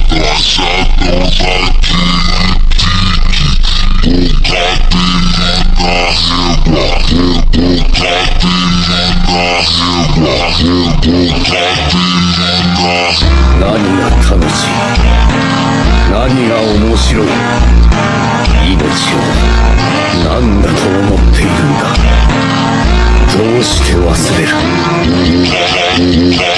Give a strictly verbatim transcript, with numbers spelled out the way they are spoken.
何が楽しい、何が面白い、命を何だと思っているんだ。どうして忘れる。